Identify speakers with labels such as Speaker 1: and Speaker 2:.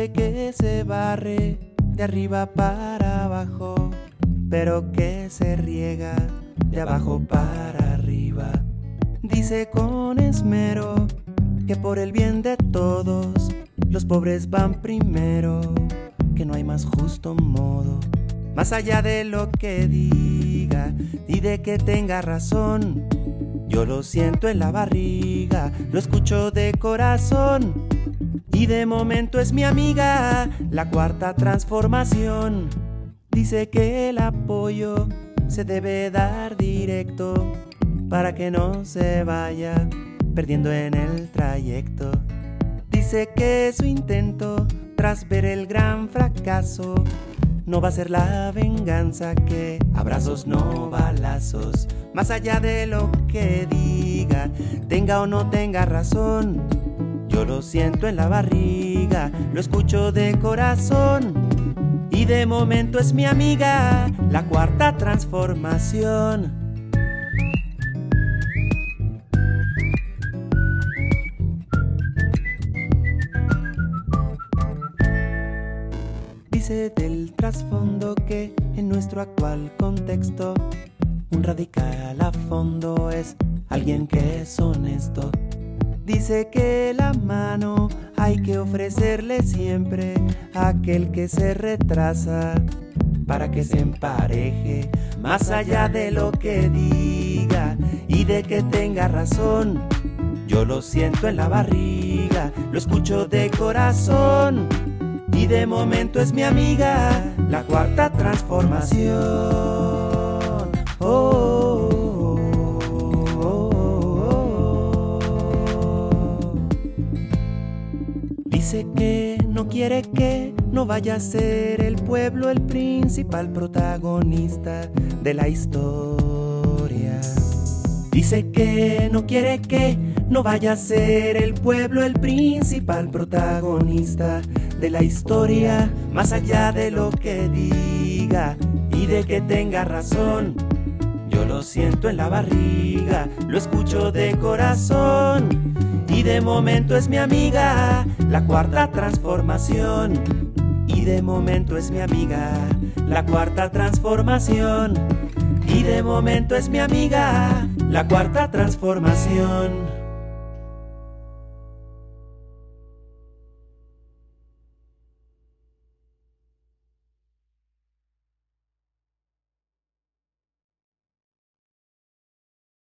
Speaker 1: Dice que se barre de arriba para abajo, pero que se riega de abajo para arriba. Dice con esmero que por el bien de todos los pobres van primero, que no hay más justo modo. Más allá de lo que diga y de que tenga razón, yo lo siento en la barriga, lo escucho de corazón. Y de momento es mi amiga, la cuarta transformación. Dice que el apoyo se debe dar directo para que no se vaya perdiendo en el trayecto. Dice que su intento, tras ver el gran fracaso, no va a ser la venganza, que abrazos no balazos. Más allá de lo que diga, tenga o no tenga razón, yo lo siento en la barriga, lo escucho de corazón. Y de momento es mi amiga, la cuarta transformación. Dice del trasfondo que en nuestro actual contexto un radical a fondo es alguien que es honesto. Dice que la mano hay que ofrecerle siempre a aquel que se retrasa para que se empareje, más allá de lo que diga y de que tenga razón. Yo lo siento en la barriga, lo escucho de corazón. Y de momento es mi amiga, la cuarta transformación. Oh, oh, oh, oh. Dice que no quiere que no vaya a ser el pueblo el principal protagonista de la historia. Dice que no quiere que no vaya a ser el pueblo el principal protagonista de la historia, más allá de lo que diga y de que tenga razón. Yo lo siento en la barriga, lo escucho de corazón. Y de momento es mi amiga, la cuarta transformación. Y de momento es mi amiga, la cuarta transformación. Y de momento es mi amiga, la cuarta transformación.